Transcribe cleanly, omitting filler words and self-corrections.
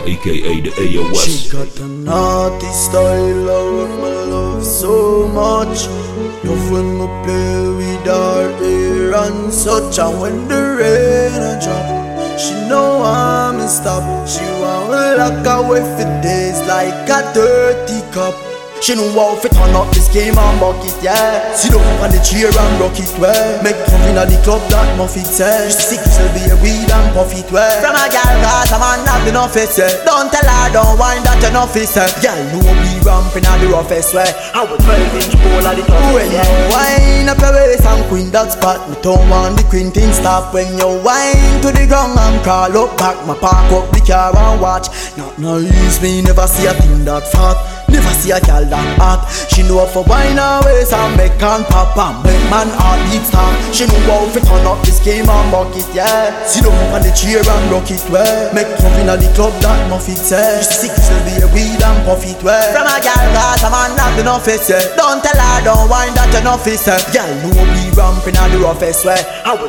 aka the AOS. She got the naughty style, I love so much. Love when me play with her hair and such. And when the rain a drop, she know I'm a stop. She want me lock away for days like a dirty cup. She know how to turn up this game and bucket, yeah. Sit down on the chair and rock it, well. Make love inna the club that Muffet said. She sick, she'll be a weed and puff it, well. From a gal cause a man have enough face, yeah. Don't tell her, don't whine that you enough is, yeah. Gal know we ramping at the roughest way. I would 12-inch pole at the top, well, yeah. Wine up your waist and queen that spot. Me don't want the queen thing stop. When you whine to the ground and crawl up back. My park up the car and watch. Not nice, me never see a thing that fat. Never see a gal that hot. She know for wine her waist and make can pop and make man heart beat stop. She know how to turn up this game and bucket, yeah. Sit down on the chair and rock it, well. Make love inna the club that Muffet said. She sick, she'll be a weed and puff it, well. From a gal cause a man have enough face, yeah. Don't tell her, don't whine that enough is, yeah. Gal know we ramping at the roughest way.